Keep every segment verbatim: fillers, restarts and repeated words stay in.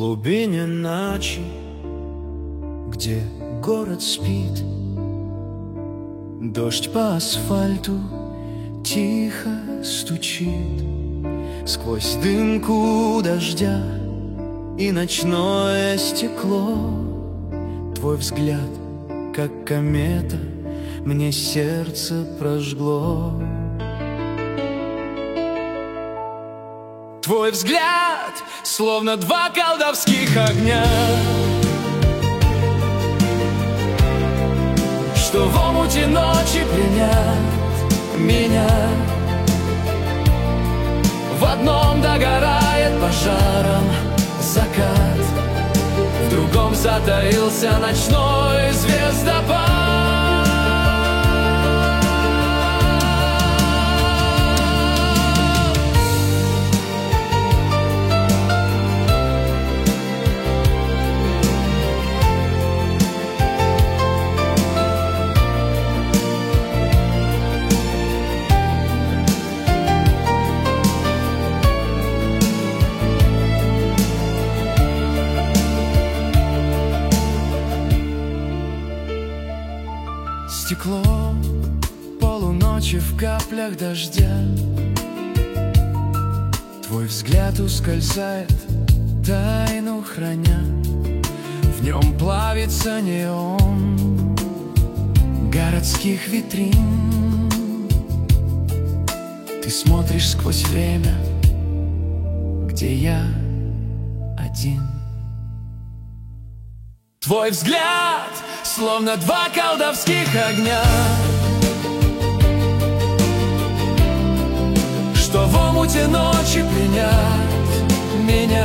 глубине ночи, где город спит, дождь по асфальту тихо стучит. Сквозь дымку дождя и ночное стекло твой взгляд, как комета, мне сердце прожгло. Твой взгляд, словно два колдовских огня, что в омуте ночи пленят меня. В одном догорает пожаром закат, в другом затаился ночной звездопад. Стекло полуночи в каплях дождя, твой взгляд ускользает, тайну храня. В нем плавится неон городских витрин. Ты смотришь сквозь время, где я один. Твой взгляд, словно два колдовских огня, что в омуте ночи пленят меня.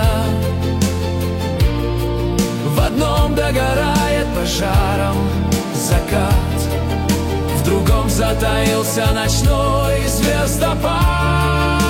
В одном догорает пожаром закат, в другом затаился ночной звездопад.